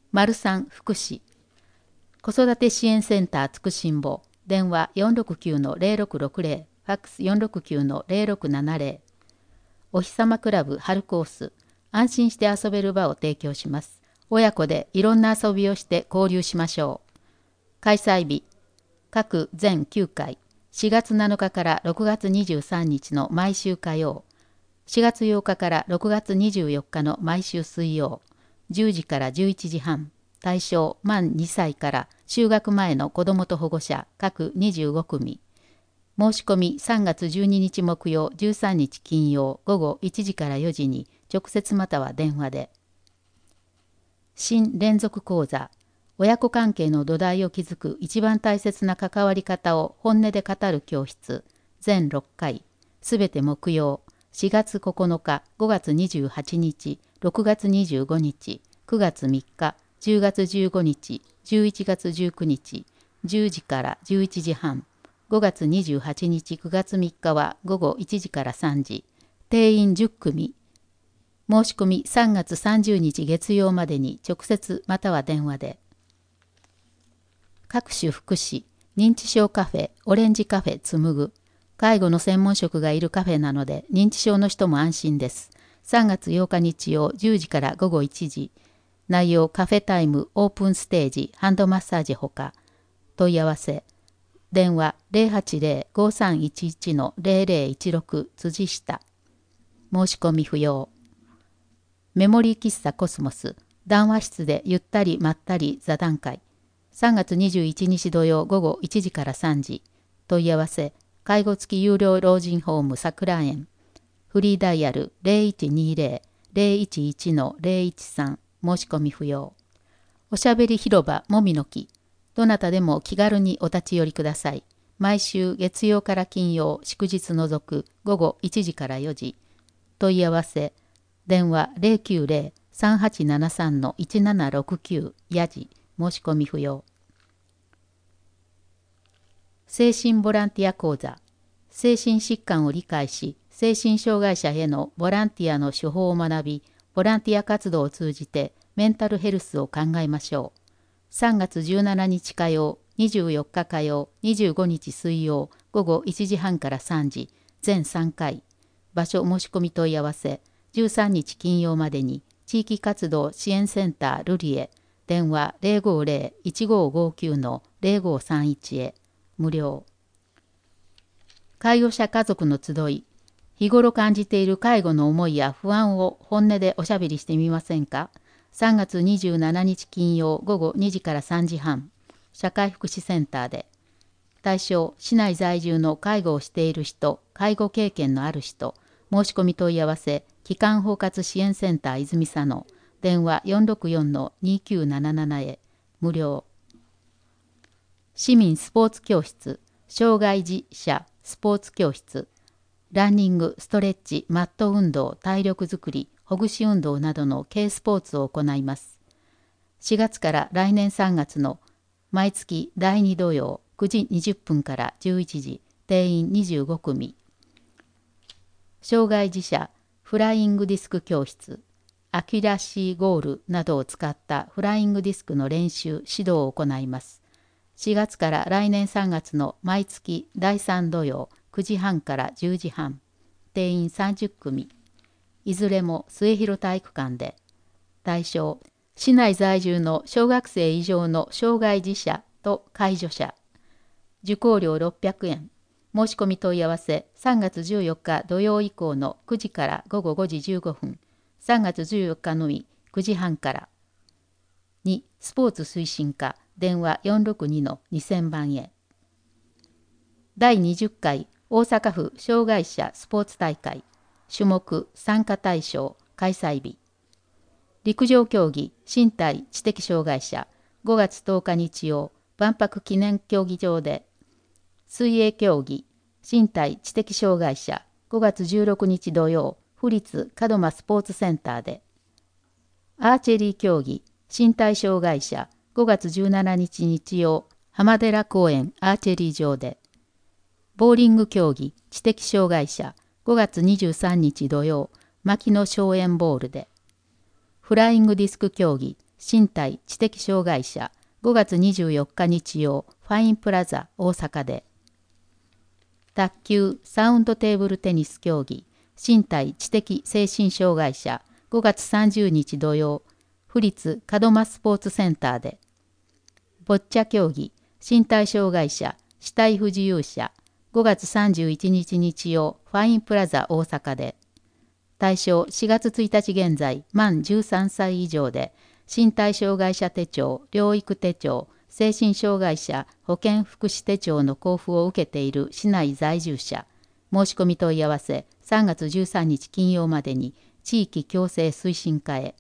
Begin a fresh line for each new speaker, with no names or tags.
03福祉子育て支援センターつくしんぼ電話469-0660ファックス469-0670お日様クラブ春コース安心して遊べる場を提供します。親子でいろんな遊びをして交流しましょう。開催日各全9回4月7日から6月23日の毎週火曜4月8日から6月24日の毎週水曜10時から11時半対象満2歳から就学前の子どもと保護者各25組申し込み3月12日木曜13日金曜午後1時から4時に直接または電話で新連続講座親子関係の土台を築く一番大切な関わり方を本音で語る教室全6回すべて木曜4月9日5月28日6月25日9月3日10月15日11月19日10時から11時半5月28日9月3日は午後1時から3時定員10組申し込み3月30日月曜までに直接または電話で各種福祉認知症カフェオレンジカフェつむぐ介護の専門職がいるカフェなので認知症の人も安心です3月8日日曜10時から午後1時内容カフェタイムオープンステージハンドマッサージほか問い合わせ電話 080-5311-0016 辻下申し込み不要メモリー喫茶コスモス談話室でゆったりまったり座談会3月21日土曜午後1時から3時問い合わせ介護付き有料老人ホーム桜園フリーダイヤル 0120-011-013 申し込み不要おしゃべり広場もみの木どなたでも気軽にお立ち寄りください毎週月曜から金曜祝日除く午後1時から4時問い合わせ電話 090-3873-1769 やじ申し込み不要精神ボランティア講座精神疾患を理解し精神障害者へのボランティアの手法を学びボランティア活動を通じてメンタルヘルスを考えましょう3月17日火曜24日火曜25日水曜午後1時半から3時全3回場所申し込み問い合わせ13日金曜までに地域活動支援センタールリエ電話 050-1559-0531 へ無料介護者家族の集い日頃感じている介護の思いや不安を本音でおしゃべりしてみませんか3月27日金曜午後2時から3時半社会福祉センターで対象市内在住の介護をしている人介護経験のある人申し込み問い合わせ基幹包括支援センター泉佐野電話 464-2977 へ無料市民スポーツ教室障害児者スポーツ教室ランニングストレッチマット運動体力づくりほぐし運動などの軽スポーツを行います4月から来年3月の毎月第2土曜9時20分から11時定員25組障害児者フライングディスク教室アキュラシーゴールなどを使ったフライングディスクの練習指導を行います4月から来年3月の毎月第3土曜9時半から10時半定員30組いずれも末広体育館で対象市内在住の小学生以上の障害児者と介助者受講料600円申し込み問い合わせ3月14日土曜以降の9時から午後5時15分3月14日のみ9時半から2スポーツ推進課電話 462-2000 番へ第20回大阪府障害者スポーツ大会種目参加対象開催日陸上競技身体知的障害者5月10日日曜万博記念競技場で水泳競技身体知的障害者5月16日土曜府立門真スポーツセンターでアーチェリー競技身体障害者5月17日日曜浜寺公園アーチェリー場でボーリング競技知的障害者5月23日土曜牧野荘園ボールでフライングディスク競技身体知的障害者5月24日日曜ファインプラザ大阪で。卓球サウンドテーブルテニス競技身体知的精神障害者5月30日土曜府立門真スポーツセンターで。ボッチャ競技身体障害者肢体不自由者5月31日日曜ファインプラザ大阪で。対象4月1日現在満13歳以上で身体障害者手帳、療育手帳、精神障害者保健福祉手帳の交付を受けている市内在住者、申し込み問い合わせ3月13日金曜までに地域共生推進課へ。